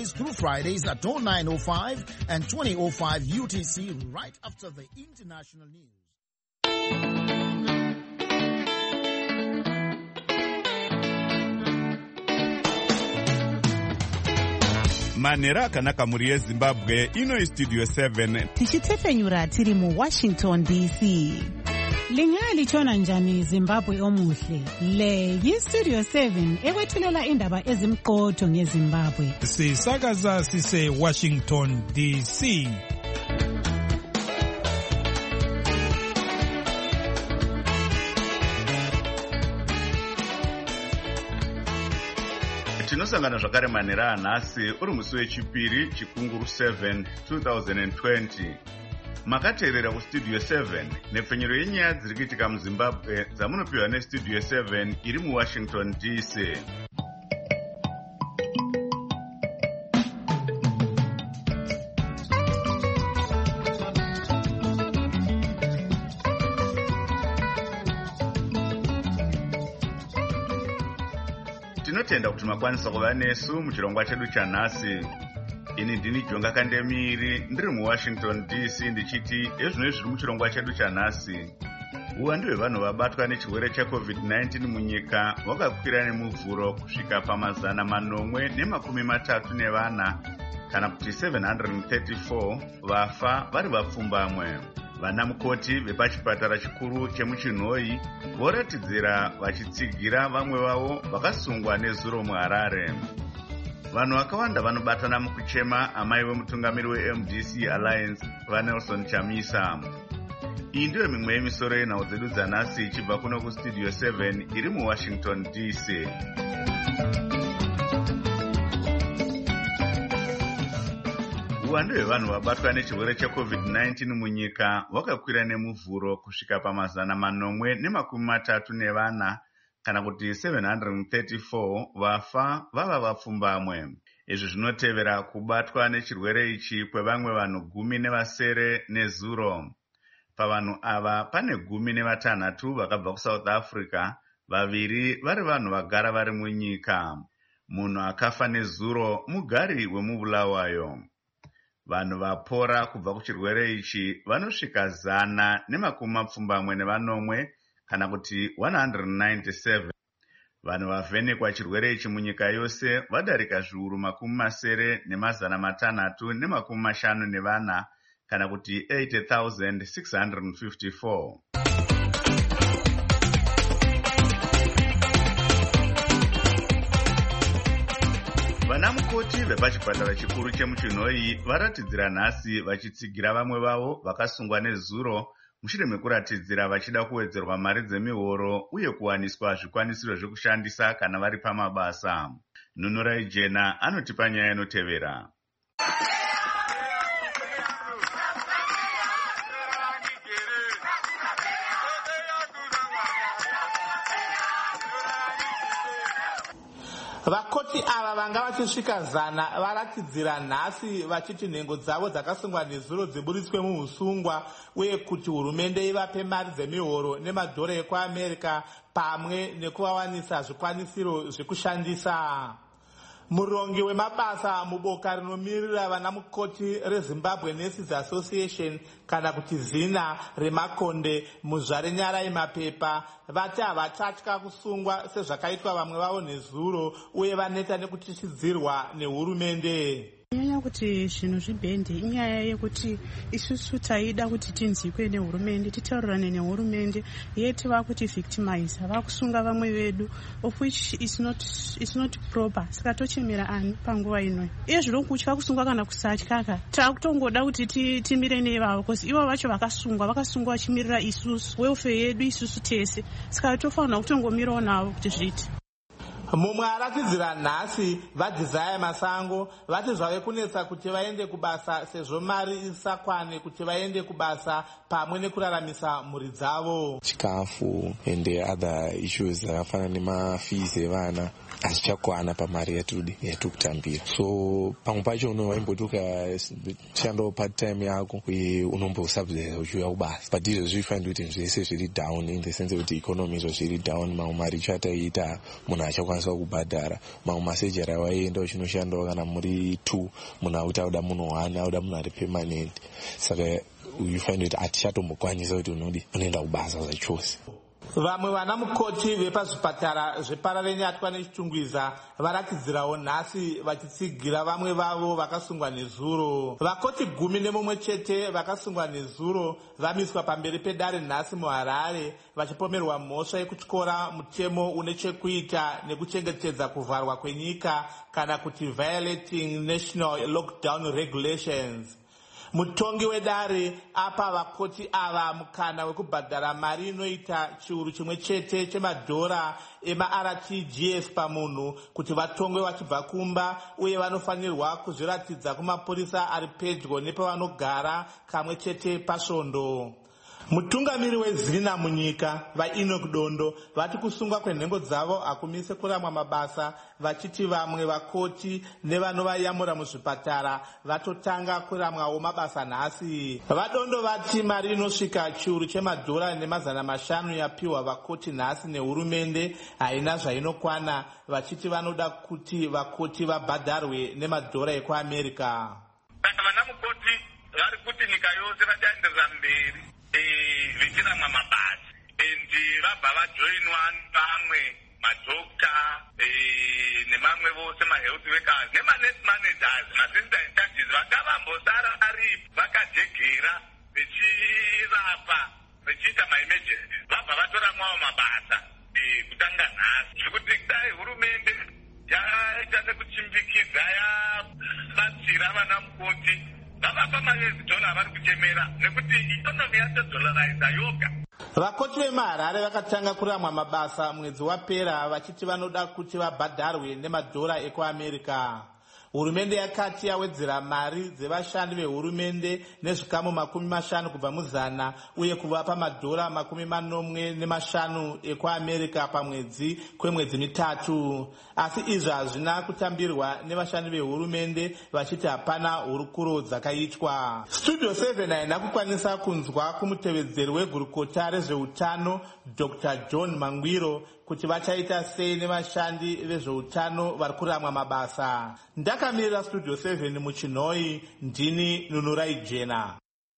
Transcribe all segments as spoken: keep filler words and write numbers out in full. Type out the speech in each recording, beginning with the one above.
Mondays through Fridays at oh nine oh five and twenty oh five U T C right after the international news. Manera akanaka muri yeZimbabwe ino Studio seven tichitefenyura tiri mu Washington D C. Lingali chona njani Zimbabwe omuhle. Le yi Studio seven ekwethulela indaba ezimqotho ngeZimbabwe. Sisakaza sise Washington D C. tinosangana zvakare manera anhasi uri musi wechipiri chikunguru seven two thousand twenty. Makateerera kustudio seven nepfenyero yenyaya dziri kuitika muZimbabwe dzamunopiwa nestudio seven iri muWashington D C. Tinotenda kuti makwanisa kuva nesu muchirongwa chedu chanhasi. Ini ndini Jonga Kandemiri ndiri muWashington D C ndichiti ezvino zviri muchirongwa chedu chanhasi. Uwandu hwevanhu vabatwa nechirwere checovid nineteen munyika hwakakwira nemuvhuro kusvika pamazana manomwe nemakumi matatu nevana kana kuti seven hundred thirty-four vafa vari vapfumbamwe. Vana mukoti vepachipatara chikuru chemuChinhoyi voratidzira vachitsigira vamwe vavo vakasungwa nezuro muHarare. Vanhu vakawanda vanobatana mukuchema amai vemutungamiri weM D C Alliance vaNelson Chamisa. Iyi ndiyo mimwe yemisoro yenhau dzedu dzanhasi ichibva kuno kustudio seven iri muWashington D C. Uwandu hwevanhu vabatwa nechirwere checovid nineteen munyika hwakakwira nemuvhuro kusvika pamazana manomwe nemakumi matatu nevana kana kuti seven hundred thirty-four vafa vava vapfumbamwe. Izvi zvinotevera kubatwa nechirwere ichi kwevamwe vanhu gumi nevasere nezuro. Pavanhu ava pane gumi nevatanhatu vakabva kuSouth Africa, vaviri vari vanhu vagara vari munyika. Munhu akafa nezuro mugari wemubulawayo. Vanhu vapora kubva kuchirwere ichi vanosvika zana nemakumi mapfumbamwe nevanomwe kana kuti one hundred ninety-seven. Vanhu vavhenekwa chirwere ichi munyika yose vadarika zviuru makumi masere nemazana matanhatu nemakumi mashanu nevana kana kuti eighty thousand six hundred fifty-four. Vana mukoti vepachipatara chikuru chemuChinhoyi varatidzira nhasi vachitsigira vamwe vavo vakasungwa nezuro mushure mekuratidzira vachida kuwedzerwa mari dzemihoro uye kuwaniswa zvikwanisiro zvekushandisa kana vari pamabasa. Nunurai Jena anotipa nyaya inotevera. Vakoti ava vanga vachisvika zana varatidzira nhasi vachiti nhengo dzavo dzakasungwa nezuro dziburitswe muusungwa uye kuti hurumende ivape mari dzemihoro nemadhora ekuAmerica pamwe nekuvawanisa zvikwanisiro zvekushandisa. Murongi wemabasa muboka rinomirira vana mukoti reZimbabwe Nurses Association kana kuti zina reMakonde muzvare nyara yemapepa vati havatatya kusungwa sezvakaitwa vamwe vavo nezuro uye vaneta nekutichidzirwa nehurumende. Nyaya kuti zvinhu zvibhende inyaya yekuti isusu taida kuti tinzikwe nehurumende titaurirane nehurumende yeti vakuti victimize vakusunga vamwe vedu of which is not is not proper. Saka tochemera ani panguva ino iye zviri kutya kusungwa kana kusatyaka takutongoda kuti timire nevavo because ivo vacho vakasungwa vakasungwa vachimirira isusu welfare yedu isusu tese. Saka tofanira kutongomirawo navo kuti zviti. Mumwe aratidzira nhasi vaDesire Masango vati zvave kunetsa kuti vaende kubasa sezvo mari isakwane kuti vaende kubasa pamwe nekuraramisa mhuri dzavo. Chikafu and other issues zvakafanana nemafees evana hazvichakwana pamari yatudi yatukutambira. So pamwe pacho unomboti ukashanda part time yako uye unombosubsidize uchiuya kubasa. But izvo zvifanira kuti zvese zviri down in the sense kuti economy izvo zviri down mamwe mari chataita munhu achakwanisa unokwanisa kubhadhara. Mamwe masejari awaienda uchinoshandawo kana muri two, munhu akuti auda munhu one, auda munhu ari permanent. Saka you find kuti hatichatombokwanisa kuti unodi unoenda kubasa zvachose. Vamwe vana mukoti vepazvipatara zvePararenyatwa neChitungwiza varakidzirawo nhasi vachitsigira vamwe vavo vakasungwa nezuro. Vakoti gumi nemumwe chete vakasungwa nezuro vamiswa pamberi pedare nhasi muHarare vachipomerwa mhosva yekutyora mutemo une chekuita nekuchengetedza kuvharwa kwenyika kana kuti violating national lockdown regulations. Mutongi wedare apa vakoti ava mukana wekubhadhara mari inoita chiuru chimwe chete chemadhora ema-R T G S pamunhu kuti vatongwe vachibva kumba, uye vanofanirwa kuzviratidza kumapurisa ari pedyo nepavanogara kamwe chete pasvondo. Mutungamiri wezina munyika vaEnoch Dondo vati kusungwa kwenhengo dzavo hakumise kuramwa mabasa, vachiti vamwe vakoti nevanovayamura muzvipatara vatotanga kuramwawo mabasa nhasi. Vadondo vati mari inosvika chiuru chemadhora nemazana mashanu yapiwa vakoti nhasi nehurumende haina zvainokwana, vachiti vanoda kuti vakoti vabhadharwe nemadhora ekuAmerica. Vana mukoti vari kuti nyika yose vachaenderera mberi vichiramwa mabasa endi vabva vajoinwa vamwe madhokta nemamwe vose mahealth workers nemanurse managers maassistant judges vakavambosara aripo vakajegera vechirapa vechiita maemergencies vabva vatoramwawo mabasa kutanga nhasi zvekuti dai hurumende yaita sekuchimbikidza yabatsira vana mukoti vavapa mari yezidhola vari kuchemera nekuti ikonomi yatodholariza yoga. Vakoti vemuHarare vakatanga kuramwa mabasa mwedzi wapera vachiti vanoda kuti vabhadharwe nemadhora ekuAmerica. Hurumende yakati yawedzera mari dzevashandi vehurumende nezvikamu makumi mashanu kubva muzana uye kuvapa madhora makumi manomwe nemashanu ekuAmerica pamwedzi kwemwedzi mitatu. Asi izvi hazvina kutambirwa nevashandi vehurumende vachiti hapana hurukuro dzakaitwa. Studio seven haina kukwanisa kunzwa kumutevedzeri wegurukota rezveutano Doctor John Mangwiro kuti vachaita sei nevashandi vezveutano vari kuramwa mabasa. Ndakamirira Studio seven muChinhoi, ndini Nunurai Jena.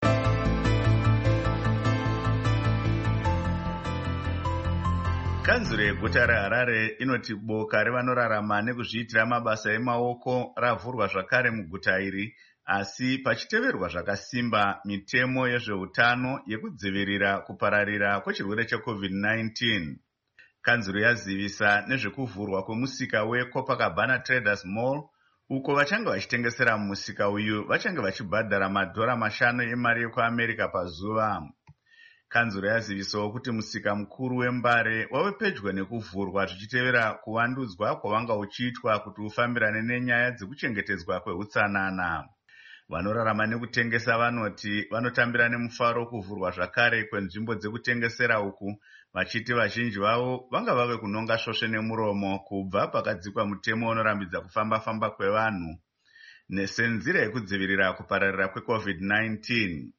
Kanzuro yeguta reHarare inoti boka revanorarama nekuzviitira mabasa emaoko ravhurwa zvakare muguta iri, asi pachiteverwa zvakasimba mitemo yezveutano yekudzivirira kupararira kwechirwere checovid nineteen. Kanzuro yazivisa nezvekuvhurwa kwemusika weCopacabana Traders Mall, uko vachanga vachitengesera mumusika uyu vachanga vachibhadhara madhora mashanu emari yekuAmerica pazuva. Kanzuro yazivisawo kuti musika mukuru wembare wave pedyo nekuvhurwa zvichitevera kuvandudzwa kwavanga uchiitwa kuti ufambirane nenyaya dzekuchengetedzwa kweutsanana. Vanorarama nekutengesa vanoti vanotambira nemufaro kuvhurwa zvakare kwenzvimbo dzekutengesera uku, vachiti vazhinji vavo vanga vave kunonga svosve nemuromo kubva pakadzikwa mutemo unorambidza kufamba-famba kwevanhu nesenzira yekudzivirira kupararira kwecovid nineteen.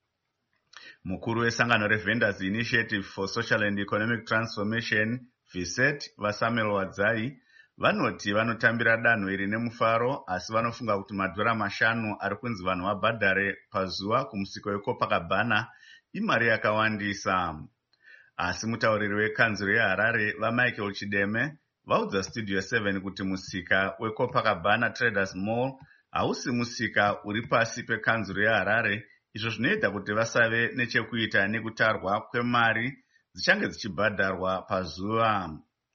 Mukuru wesangano reVendors Initiative for Social and Economic Transformation V S E T vaSamuel Wadzai vanoti vanotambira danho iri nemufaro, asi vanofunga kuti madhora mashanu ari kunzi vanhu vabhadhare pazuva kumusika weCopacabana imari yakawandisa. Asi mutauriri wekanzuro yeHarare vaMichael Chideme vaudza Studio seven kuti musika weCopacabana Traders Mall hausi musika uri pasi pekanzuro yeHarare, izvo zvinoita kuti vasave nechekuita nekutarwa kwemari dzichange dzichibhadharwa pazuva.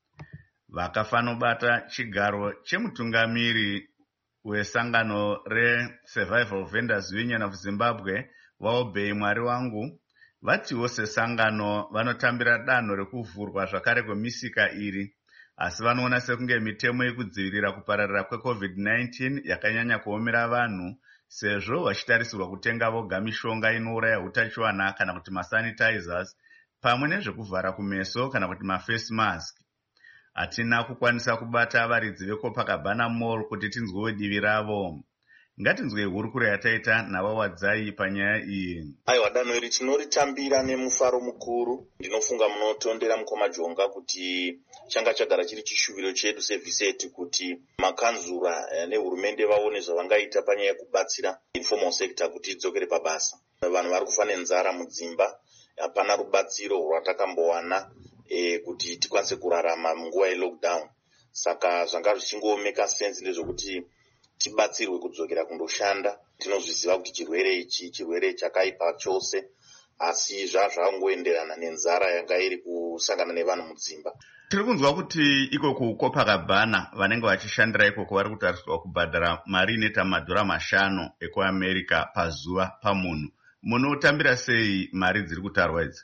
Vakafanobata chigaro chemutungamiri wesangano reSurvival Vendors Union of Zimbabwe vaObey Mwari Wangu vatiwo sesangano vanotambira danho rekuvhurwa zvakare kwemisika iri, asi vanoona sekunge mitemo yekudzivirira kupararira kwecovid nineteen yakanyanya kuomera vanhu, sezvo vachitarisirwa kutenga voga mishonga inouraya utachiwana kana kuti masanitizers pamwe nezvekuvhara kumeso kana kuti maface mask. Hatina kukwanisa kubata varidzi veCopacabana Mall kuti tinzwewo divi ravo. Ngatinzwe hurukuro yataita naVawadzai panyaya iyi. Aiwa, danho iri tinoritambira nemufaro mukuru. Ndinofunga munotondera mukoma Jonga kuti changa chagara chiri chishuviro chedu sevhiseti kuti makanzura nehurumende vaone zvavangaita panyaya yekubatsira informal sector kuti idzokere pabasa. Vanhu vari kufa nenzara mudzimba, hapana rubatsiro rwatakambowana e, kuti tikwanise kurarama munguva yelockdown. Saka zvanga zvichingoomeka sense ndezvokuti tibatsirwe kudzokera kundoshanda. Tinozviziva kuti chirwere ichi chirwere chakaipa chose, asi zvazvangoenderana nenzara yanga iri kusangana nevanhu mudzimba. Tiri kunzwa kuti iko kuCopacabana vanenge vachishandira ikoko vari kutarisirwa kubhadhara mari inoita madhora mashanu ekuAmerica pazuva pamunhu. Munotambira sei mari dziri kutarwa idzi?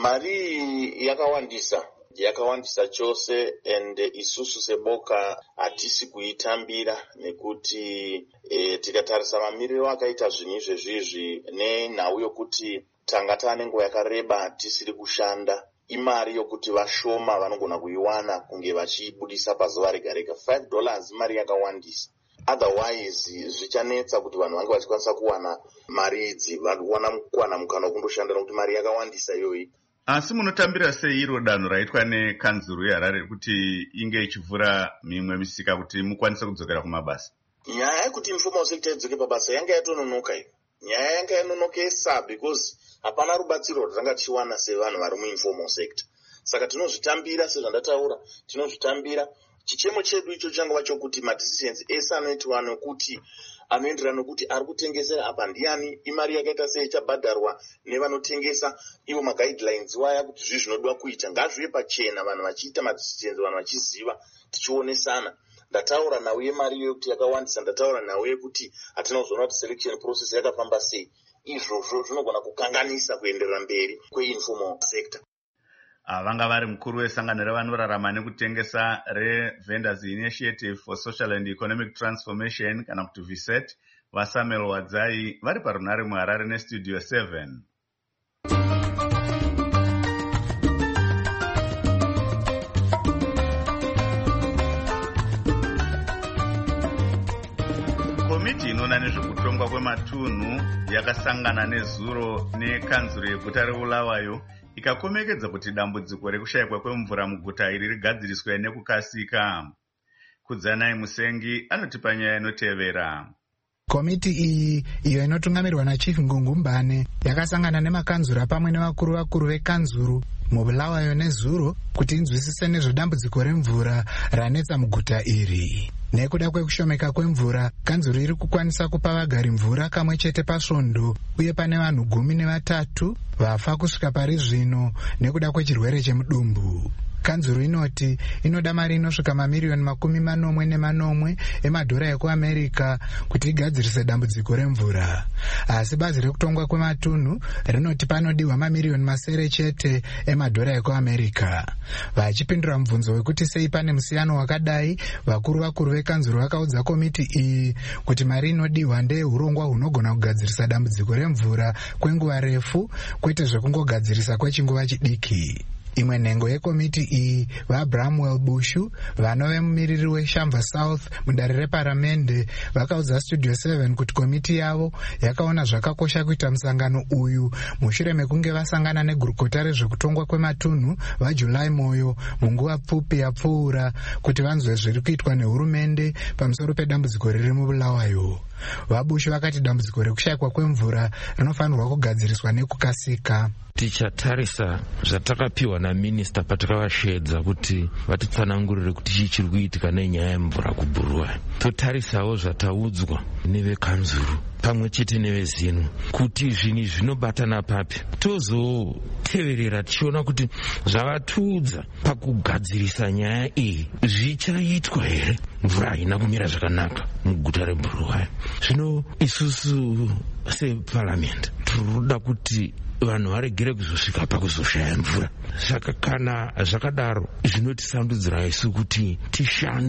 Mari yakawandisa. yakawandisa chose, and isusu seboka hatisi kuitambira nekuti e, tikatarisa mamiriro akaita zvinhu izvezvizvi nenhau yokuti tanga taane nguva yakareba tisiri kushanda, imari yokuti vashoma vanogona kuiwana kunge vachibudisa pazuva rega rega. five dollars imari yakawandisa. Otherwise zvichanetsa kuti vanhu vange vachikwanisa kuwana mari idzi, vakuwana kuwana mukana wekundoshandira kuti mari yakawandisa iyoyi. Asi munotambira sei iro danho raitwa nekanzuru yeHarare kuti inge ichivhura mimwe misika kuti mukwanise kudzokera kumabasa? Nyaya yekuti informal sector idzoke pabasa yanga yatononoka iyo. Nyaya yanga yanonokesa because hapana rubatsiro rwatanga tichiwana sevanhu vari muinformal sector. Saka tinozvitambira sezvandataura, tinozvitambira. Chichemo chedu icho changova chokuti madecisions ese anoitwa nokuti anoenderana nokuti ari kutengesera apa ndiani, imari yakaita sei ichabhadharwa nevanotengesa, ivo maguidelines waya kuti zvi zvinodiwa kuita ngazvive pachena, vanhu vachiita madecisions, vanhu vachiziva, tichionesana. Ndataura nawe mari yokuti yakawandisa, ndataura nawe kuti hatina kuzoona kuti selection process yakafamba sei. Izvozvo zvinogona kukanganisa kuenderera mberi kweinformal sector. Vanga vari mukuru wesangano revanorarama nekutengesa reVendors Initiative for Social and Economic Transformation kana kuti VSET, vaSamuel Wadzai vari parunare muHarare neStudio seven. Komiti inoona nezvekutongwa kwematunhu yakasangana nezuro nekanzuro yeguta reBulawayo ikakomekedza kuti dambudziko rekushayikwa kwemvura muguta iri rigadziriswe nekukasika. Kudzanai Musengi anoti panyaya inotevera. Komiti iyi iyo inotungamirwa naChief Ngungumbane yakasangana nemakanzura pamwe nevakuru vakuru vekanzuru muBulawayo nezuro kuti inzwisise nezvedambudziko remvura ranetsa muguta iri. Nekuda kwekushomeka kwemvura, kanzuru iri kukwanisa kupa vagari mvura kamwe chete pasvondo, uye pane vanhu gumi nevatatu vafa kusvika pari zvino nekuda kwechirwere chemudumbu. Kanzuru inoti inoda mari inosvika mamiriyoni makumi manomwe nemanomwe emadhora ekuAmerica kuti igadzirise dambudziko remvura. Asi bazi rekutongwa kwematunhu rinoti panodiwa mamiriyoni masere chete emadhora ekuAmerica. Vachipindura mubvunzo wekuti sei pane musiyano wakadai, vakuru vakuru vekanzuru vakaudza komiti iyi kuti mari inodiwa ndeyehurongwa hunogona kugadzirisa dambudziko remvura kwenguva refu, kwete zvekungogadzirisa kwechinguva chidiki. Imwe nhengo yekomiti iyi vaBramwell Bushu, vanove mumiriri weShamva South mudare reparamende, vakaudza Studio seven kuti komiti yavo yakaona zvakakosha kuita musangano uyu mushure mekunge vasangana negurukota rezvekutongwa kwematunhu vaJulai Moyo munguva pfupi yapfuura kuti vanzwe zviri kuitwa nehurumende pamusoro pedambudziko riri muBulawayo. VaBushu vakati dambudziko rekushayikwa kwemvura rinofanirwa kugadziriswa nekukasika. Tichatarisa zvatakapiwa naminista patakavashedza kuti vatitsanangurire kuti chii chiri kuitika nenyaya yemvura kuBulawayo. Totarisawo zvataudzwa nevekanzuru pamwe chete nevezinu kuti zvinhu zvinobatana papi, tozoteverera tichiona kuti zvavatiudza pakugadzirisa nyaya iyi zvichaitwa here. Mvura haina kumira zvakanaka muguta reBulawayo. Zvino isusu separamendi tinoda kuti vanhu varegere kuzosvika pakuzoshaya mvura. Saka kana zvakadaro zvinotisandudzira isu kuti tishande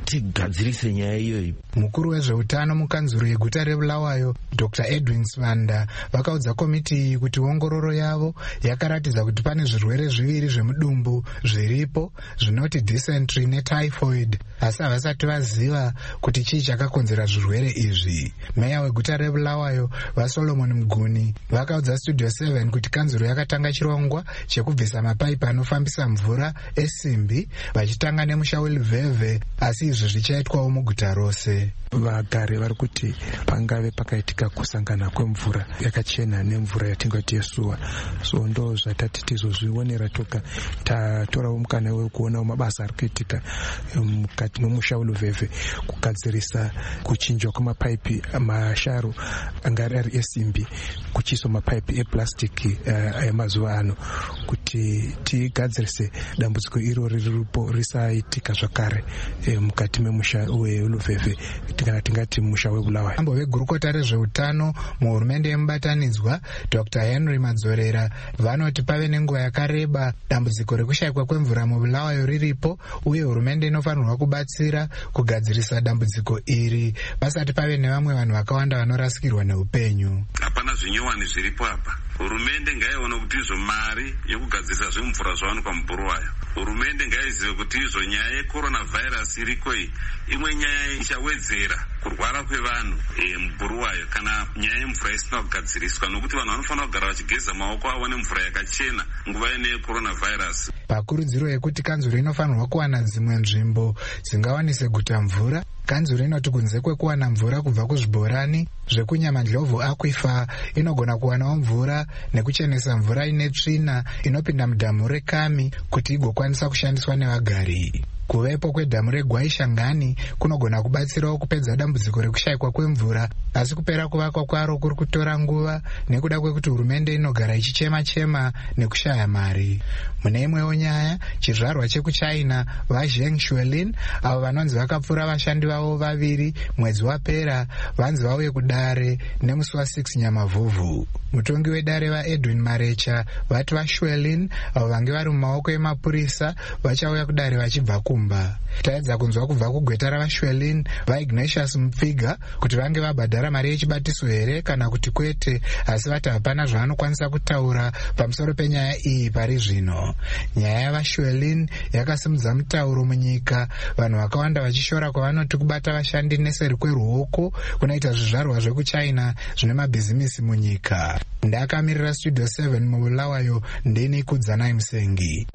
tigadzirise nyaya iyoyi. Mukuru wezveutano mukanzuro yeguta reBulawayo Doctor Edwin Swanda vakaudza komiti iyi kuti ongororo yavo yakaratidza kuti pane zvirwere zviviri zvemudumbu zviripo zvinoti dysentery netyphoid, asi havasati vaziva kuti chii chakakonzera zvirwere izvi. Meya weguta reBulawayo vaSolomon Mguni vakaudza Studio seven kuti kanzuro yakatanga chirongwa chekubvisa mapaipi anofambisa mvura esimbi vachitanga nemusha weLuveve, asi izvi zvichaitwawo muguta rose. Vagari vari kuti pangave pakaitika kusangana kwemvura yakachena nemvura yatingati yesuwa, so ndo zvatati tizozvionera toka tatorawo mukana wekuonawo mabasa ari kuitika mukati memusha weLuveve kugadzirisa kuchinjwa kwemapaipi masharu angari ari esimbi kuchiiswa mapaipi epurasitiki emazuva ano kuti tigadzirise dambudziko iro riripo risaitika zvakare mukati memusha weLuveve kana tingati musha weBulawayo. Ambo vegurukota rezveutano muhurumende yemubatanidzwa Doctor Henry Madzorera vanoti pave nenguva yakareba dambudziko rekushayikwa kwemvura muBulawayo riripo, uye hurumende inofanirwa kubatsira kugadzirisa dambudziko iri pasati pave nevamwe vanhu vakawanda vanorasikirwa neupenyu. Hapana zvinyowani zviripo apa. Hurumende ngaione kuti izvo mari yekugadzirisa zvemvura zvawanikwa muBulawayo. Hurumende ngaizive kuti izvo nyaya yeCoronavirus iriko iyi imwe nyaya ichawedzera kurwara kwevanhu muBulawayo kana nyaya yemvura isina kugadziriswa, nokuti vanhu vanofanira kugara vachigeza maoko avo nemvura yakachena nguva ine yeCoronavirus. Pakurudziro yekuti kanzuro inofanirwa kuwana dzimwe nzvimbo dzingawanise guta mvura, kanzuro inoti kunze kwekuwana mvura kubva kuzvibhorani zvekunyamandlovu Aquifer inogona kuwanawo mvura nekuchenesa mvura ine tsvina inopinda mudhamu reKami kuti igokwanisa kushandiswa nevagari. Kuvepo kwedhamu reGwaishangani kunogona kubatsirawo kupedza dambudziko rekushayikwa kwemvura, asi kupera kuvakwa kwaro kuri kutora nguva nekuda kwekuti hurumende inogara ichichema-chema nekushaya mari. Mune imwewo nyaya, chizvarwa chekuChina vaZheng Shuelin avo vanonzi vakapfura vashandi vavo vaviri mwedzi wapera vanzi vauye kudare nemusi wa6 Nyamavhuvhu. Mutongi wedare vaEdwin Marecha vati vaShuelin avo vange vari mumaoko emapurisa vachauya kudare vachibva kumba. Taedza kunzwa kubva kugweta ravaShuelin vaIgnatius Mupfiga kuti vange vabhadhara mari yechibatiso here kana kuti kwete, asi vati hapana zvavanokwanisa kutaura pamusoro penyaya iyi pari zvino. Nyaya yavaShuelin yakasimudza mutauro munyika, vanhu vakawanda vachishora kwavanoti kubata vashandi neseri kweruoko kunoita zvizvarwa zvekuChina zvine mabhizimisi munyika. Ndakamirira Studio seven muBulawayo ndini Kudzanai Musengi.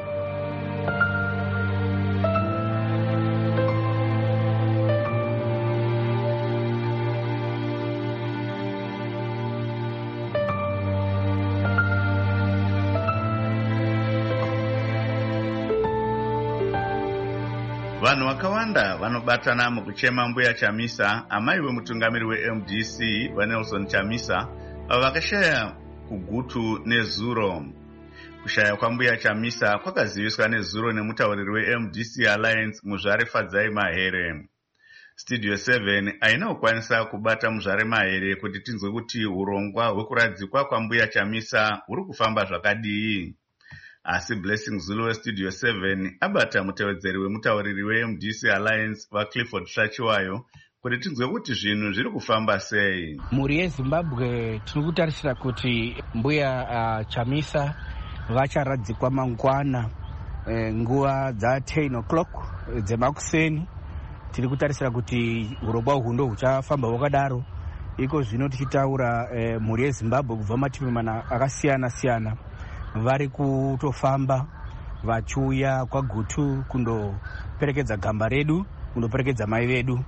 Vanhu vakawanda vanobatana mukuchema Mbuya Chamisa, amai wemutungamiri weM D C vaNelson Chamisa, avo vakashaya kugutu nezuro. Kushaya kwaMbuya Chamisa kwakaziviswa nezuro nemutauriri weM D C Alliance Muzvare Fadzai Mahere. Studio seven haina kukwanisa kubata Muzvare Mahere kuti tinzwe kuti urongwa hwekuradzikwa kwaMbuya Chamisa huri kufamba zvakadii. Asi Blessing Zulu weStudio seven abata mutevedzeri wemutauriri weM D C Alliance vaClifford Shachiwayo kuti tinzwe kuti zvinhu zviri kufamba sei. Mhuri yeZimbabwe tiri kutarisira kuti Mbuya uh, Chamisa vacharadzikwa mangwana e, nguva dza ten o'clock dzemakuseni. Tiri kutarisira kuti urongwa uhu ndo huchafamba hwakadaro. Iko zvino tichitaura e, mhuri yeZimbabwe kubva mativi mana akasiyana siyana vari kutofamba vachiuya kwagutu kundoperekedza gamba redu, kundoperekedza mai vedu.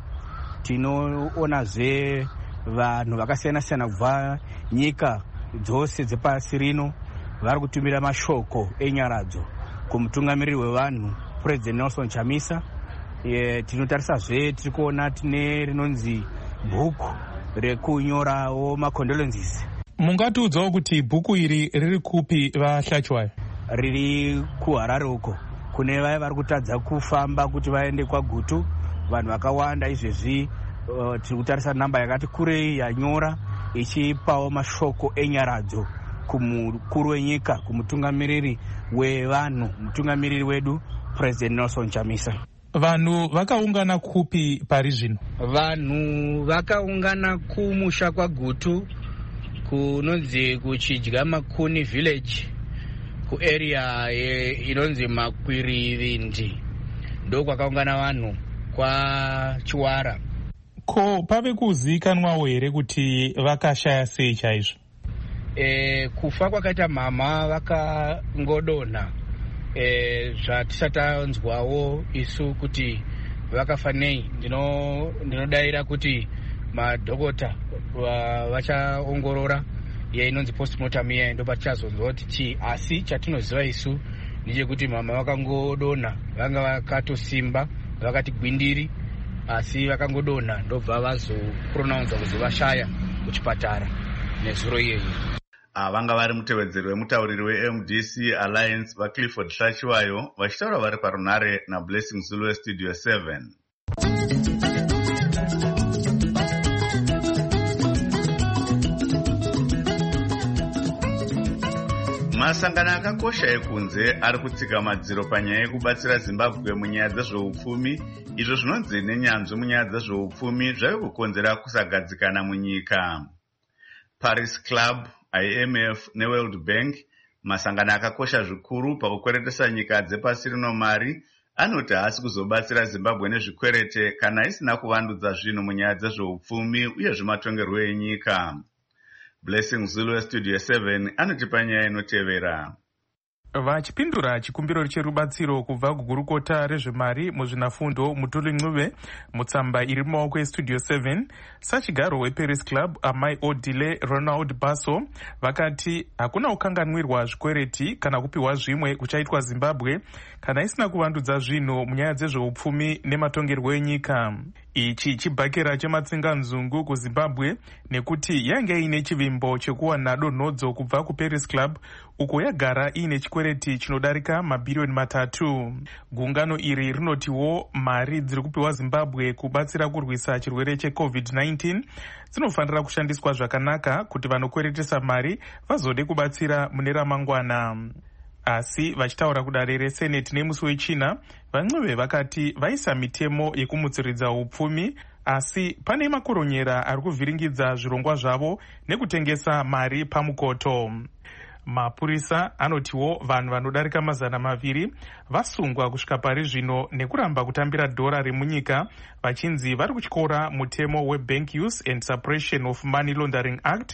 Tinoonazve vanhu vakasiyana siyana kubva nyika dzose dzepasi rino vari kutumira mashoko enyaradzo kumutungamiriri wevanhu President Nelson Chamisa. E, tinotarisazve tiri kuona tine rinonzi bhuku rekunyorawo macondolences. Mungatiudzawo kuti bhuku iri riri kupi vaShachiwayo? Riri kuHarare uko kune vaya vari kutadza kufamba kuti vaende kwagutu. Vanhu vakawanda izvezvi uh, tiri kutarisa namba yakati kurei yanyora ichipawo mashoko enyaradzo kumukuru wenyika, kumutungamiriri wevanhu, mutungamiriri wedu President Nelson Chamisa. Vanhu vakaungana kupi pari zvino? Vanhu vakaungana kumusha kwaGutu kunonzi kuchidya Makuni village kuarea inonzi Makwiririndi, ndo kwakaungana vanhu kwa Chiwara. Ko pave kuzikanwawo here kuti vakashaya sei chaizvo? E, kufa kwakaita mama vakangodonha. E, zvatisatanzwawo isu kuti vakafa nei. Ndinodayira kuti madhokota vachaongorora inonzi postmortem iya ndo pachazonzwa kuti chii, asi chatinoziva isu ndechekuti mama vakangodonha, vanga vakatosimba, vakati gwindiri, asi vakangodonha ndobva vazopronounza kuzi vashaya kuchipatara nezuro iyeyi. Vanga vari mutevedzeri wemutauriri we-M D C Alliance vaClifford Hlachiwayo vachitaura vari parunhare naBlessing Zulu Studio seven. Masangano akakosha ekunze ari kutsika madziro panyaya yekubatsira Zimbabwe munyaya dzezveupfumi, izvo zvinonzi nenyanzvi munyaya dzezveupfumi zvave kukonzera kusagadzikana munyika. Paris Club, I M F neWorld Bank, masangano akakosha zvikuru pakukweretesa nyika dzepasi rino mari, anoti haasi kuzobatsira Zimbabwe nezvikwerete kana isina kuvandudza zvinhu munyaya dzezveupfumi uye zvematongerwo enyika. Blessing Zulu Studio seven anotipa nyaya inotevera. Vachipindura chikumbiro cherubatsiro kubva kugurukota rezvemari muzvinafundo Mutuli Ncube mutsamba iri mumaoko eStudio seven, sachigaro weParis Club Amai Odile Ronald Basso vakati hakuna kukanganwirwa zvikwereti kana kupiwa zvimwe kuchaitwa Zimbabwe kana isina kuvandudza zvinhu munyaya dzezveupfumi nematongerwo enyika. Ichi chibhakera chematsinganzungu kuZimbabwe nekuti yange ine chivimbo chekuwana donhodzo kubva kuParis Club uko yagara ine chikwereti chinodarika mabhirioni matatu. Gungano iri rinotiwo mari dziri kupiwa Zimbabwe kubatsira kurwisa chirwere cheCovid nineteen dzinofanira kushandiswa zvakanaka kuti vanokweretesa mari vazode kubatsira mune ramangwana. Asi vachitaura kudare reSenate nemusi wechina, vaNcube vakati vaisa mitemo yekumutsiridza upfumi, asi pane makoronyera ari kuvhiringidza zvirongwa zvavo nekutengesa mari pamukoto. Mapurisa anotiwo vanhu vanodarika mazana maviri vasungwa kusvika pari zvino nekuramba kutambira dhora remunyika, vachinzi vari kutyora mutemo weBank Use and Suppression of Money Laundering Act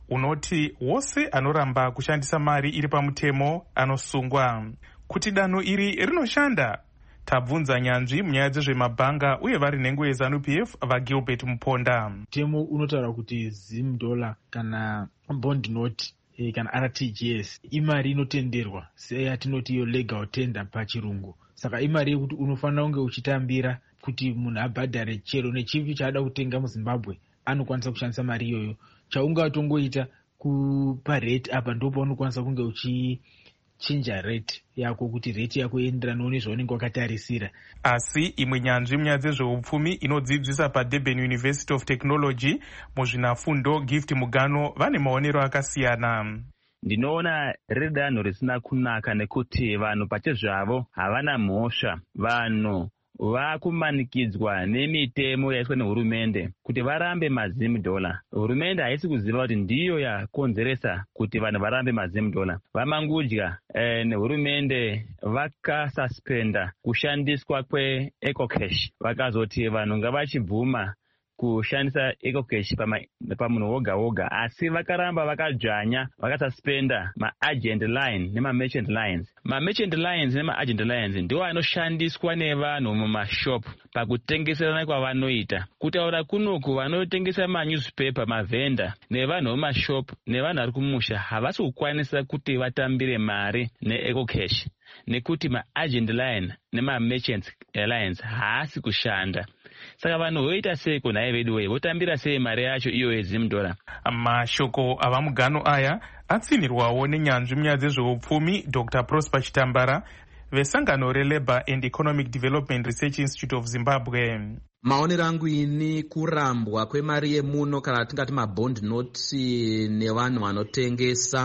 unoti wose anoramba kushandisa mari iri pamutemo anosungwa. Kuti danho iri rinoshanda, tabvunza nyanzvi munyaya dzezvemabhanga uye vari nhengo yeZANU-P F vaGilbert Muponda. Mutemo unotaura kuti zim dollar kana bond note kana R T G S imari inotenderwa seyatinoti iyo legal tender pachirungu. Saka imari yekuti unofanira kunge uchitambira kuti munhu abhadhare chero nechipi chaada kutenga muZimbabwe anokwanisa kushandisa mari iyoyo. Chaungatongoita kupa rate apa ndipo unokwanisa kunge uchichinja rate yako kuti rate yako ienderane nezvaunenge wakatarisira. Asi imwe nyanzvi munyaya dzezveupfumi inodzidzisa paDurban University of Technology muzvinafundo Gift Mugano vane maonero akasiyana. Ndinoona riri danho risina kunaka nekuti vanhu pachezvavo havana mhosva. Vanhu vakumanikidzwa nemitemo yaiswa nehurumende kuti varambe mazimu dola. Hurumende haisi kuziva kuti ndiyo yakonzeresa kuti vanhu varambe mazimu dola. Vamangudya eh, nehurumende vakasuspenda kushandiswa kweEcocash, vakazoti vanhu ngavachibvuma kushandisa EcoCash pamunhu woga woga, asi vakaramba vakadzvanya vakasuspenda ma-agent line nema-merchant lines. Ma-merchant lines nema-agent lines ndiwo anoshandiswa nevanhu mumashop pakutengeserana kwavanoita. Kutaura kunoku vanotengesa manewspaper, mavenda nevanhu vemashop nevanhu vari kumusha havasi kukwanisa kuti vatambire mari neEcoCash nekuti ma-agent line nema-merchant lines haasi kushanda. Saka vanhu voita sei kunhai vedu wei votambira sei mari yacho iyo yeZim dollar. Mashoko avamugano aya atsinirwawo nenyanzvi munyaya dzezveupfumi Doctor Prosper Chitambara vesangano reLabour and Economic Development Research Institute of Zimbabwe. Maonero angu ini kurambwa kwemari yemuno kana tingati mabond note nevanhu vanotengesa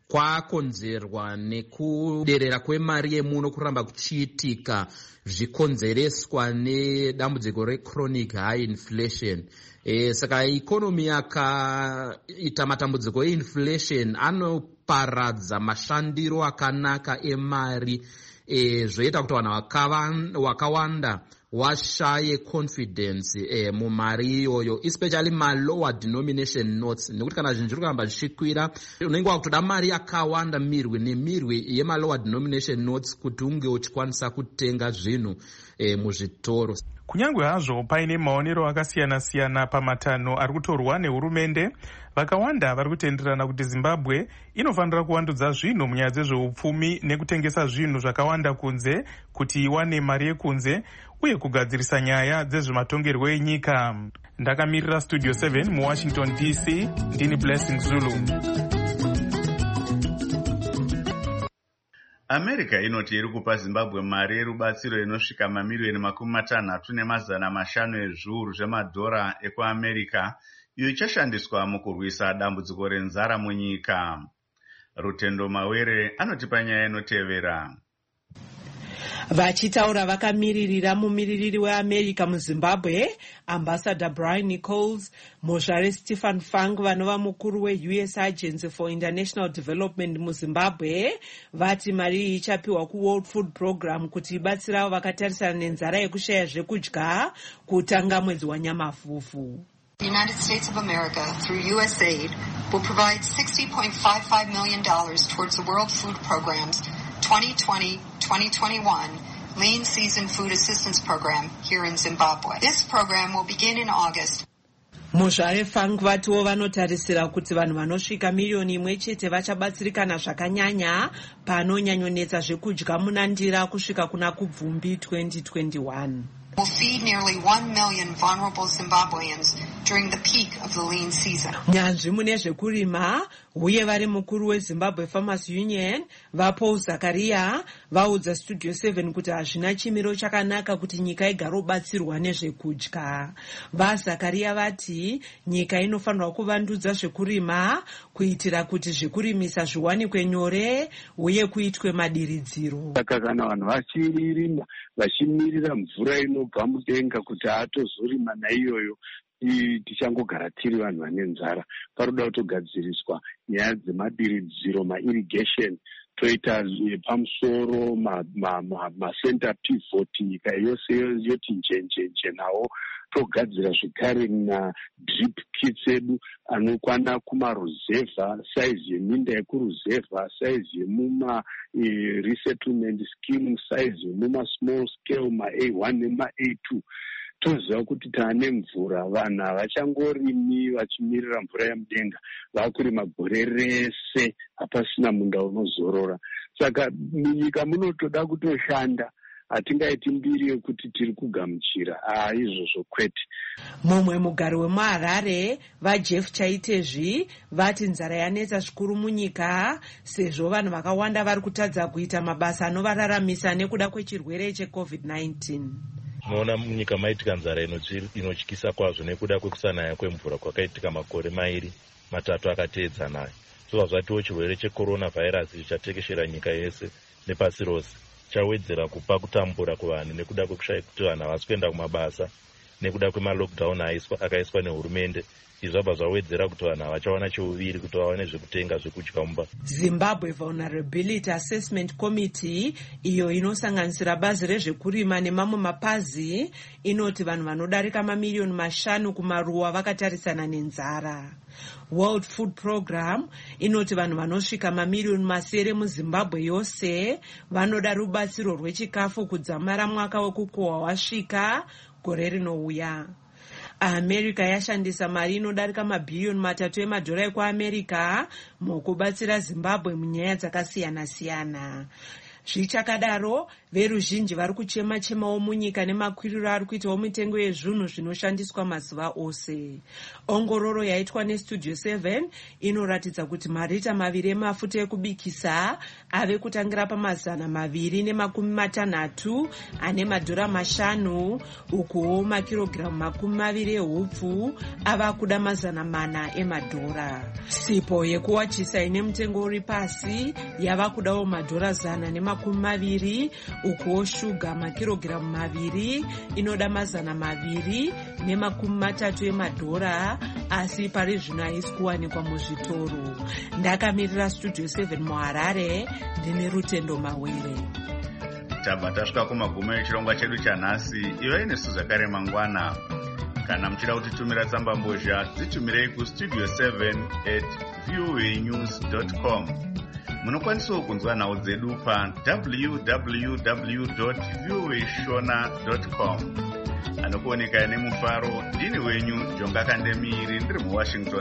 kwakonzerwa nekuderera kwemari yemuno kuramba kuchiitika zvikonzereswa nedambudziko rechronic high inflation. E, saka ikonomi yakaita matambudziko einflation anoparadza mashandiro akanaka emari, e, zvoita kuti vanhu wakawanda washaye confidence e, mumari iyoyo, especially malower denomination notes, nekuti kana zvinhu zviri kuramba zvichikwira unenge wakutoda mari yakawanda mirwi nemirwi yemalower denomination notes kuti unge uchikwanisa kutenga zvinhu e, muzvitoro. Kunyange hazvo paine maonero akasiyana-siyana pamatanho ari kutorwa nehurumende, vakawanda vari kutenderana kuti Zimbabwe inofanira kuvandudza zvinhu munyaya dzezveupfumi nekutengesa zvinhu zvakawanda kunze kuti iwane mari yekunze uye kugadzirisa nyaya dzezvematongerwo enyika. Ndakamirira Studio seven muWashington D C, ndini Blessing Zulu. America inoti iri kupa Zimbabwe mari yerubatsiro inosvika mamiliyoni makumi matanhatu nemazana mashanu ezviuru zvemadhora ekuAmerica, iyo ichashandiswa mukurwisa dambudziko renzara munyika. Rutendo Mawere anotipa nyaya inotevera. Vachitaura vakamiririra mumiririri weAmerica muZimbabwe, Ambassador Brian Nichols, Mozhare Stephen Fang vanova mukuru we-U S Agency for International Development muZimbabwe, vati mari iyi ichapiwa kuWorld Food Program kuti ibatsira vakatarisana nenzara yekushaya zvekudya kutanga mwedzi waNyamafufu. The United States of America, through U S A I D, will provide sixty point five five million dollars towards the World Food Program's twenty twenty to twenty twenty-one Lean Season Food Assistance Program here in Zimbabwe. This program will begin in August. Mozhare Fang vatiwo vanotarisira kuti vanhu vanosvika miliyoni imwe chete vachabatsirikana zvakanyanya panonyanyonetsa zvekudya muna ndira kusvika kuna kubvumbi twenty twenty-one. Will feed nearly one million vulnerable Zimbabweans during the peak of the lean season. Nyanzvi mune zvekurima uye vari mukuru weZimbabwe Farmers Union vaPaul Zakaria vaudza Studio seven kuti hazvina chimiro chakanaka kuti nyika igare ubatsirwa nezvekudya. VaZakaria vati nyika inofanirwa kuvandudza zvekurima kuitira kuti zvekurimisa zviwanikwe nyore uye kuitwe madiridziro. Saka kana vanhu vachirima vachimirira mvura inobva mudenga kuti atozorima naiyoyo, tichangogara tiri vanhu vane nzara. Paroda kutogadziriswa nyaya dzemadiridziro, mairrigation, toita pamusoro macenter pivot, nyika yose yoti njenjenje nawo togadzira zvekare na-drip kits edu anokwana kumaruzevha, saizi yeminda yekuruzevha, saizi yemuma-resettlement scheme, saizi yemuma-small scale, ma-A one nema-A two. Toziva kuti taane mvura, vanhu havachangorimi vachimirira mvura yemudenga, vakurima gore rese hapasina munda unozorora. Saka munyika munotoda kutoshanda, hatingaiti mbiri yekuti tiri kugamuchira, haa izvozvo kwete. Mumwe mugari wemuHarare vaJeff Chaitezvi vati nzara yanetsa zvikuru munyika sezvo vanhu vakawanda vari kutadza kuita mabasa anovararamisa nekuda kwechirwere checovid nineteen. Munoona munyika maitika nzara inotyisa kwazvo nekuda kwekusanaya kwemvura kwakaitika makore mairi matatu akateedzanayo. Zvobva zvatiwo chirwere cheCoronavirus chichatekeshera nyika yese nepasi rose chawedzera kupa kutambura kuvanhu nekuda kwekushaya kuti vanhu havasi kuenda kumabasa nekuda kwemalockdown akaiswa nehurumende. Izvi zvabva zvawedzera kuti vanhu havachawana cheuviri kuti vawane zvekutenga zvekudya mumba. Zimbabwe Vulnerability Assessment Committee, iyo inosanganisira bazi rezvekurima nemamwe mapazi, inoti vanhu vanodarika mamiliyoni mashanu kumaruwa vakatarisana nenzara. World Food Program inoti vanhu vanosvika mamiliyoni masere muZimbabwe yose vanoda rubatsiro rwechikafu kudzamara mwaka wekukohwa wasvika gore rinouya. America yashandisa mari inodarika mabhiliyoni matatu emadhora ekuAmerica mukubatsira Zimbabwe munyaya dzakasiyana-siyana. Zvichakadaro, veruzhinji vari kuchema-chemawo munyika nemakwiriro ari kuitawo mitengo yezvinhu zvinoshandiswa mazuva ose. Ongororo yaitwa nestudio seven inoratidza kuti marita maviri emafuta ekubikisa ave kutangira pamazana maviri nemakumi matanhatu ane madhora mashanu, ukuwo makirogiramu makumi maviri ehupfu ava kuda mazana mana emadhora. Sipo yekuwachisa ine mutengo uri pasi yava kudawo madhora zana nemakumi maviri, ukuwo shuga makirogiramu maviri inoda mazana maviri nemakumi matatu emadhora, asi pari zvino haisi kuwanikwa muzvitoro. Ndakamirira studio seven muharare, ndine Rutendo Mawere. Tabva tasvika kumagumo echirongwa chedu chanhasi. Ivai nesu zvakare mangwana. Kana muchida kutitumira tsamba mbozha, dzitumirei kustudio seven at voanews dot com. Munokwanisawo kunzwa nhau dzedu pa w w w dot voashona dot com. Anokuoneka nemufaro, ndini wenyu Jonga Kandemiri, ndiri muWashington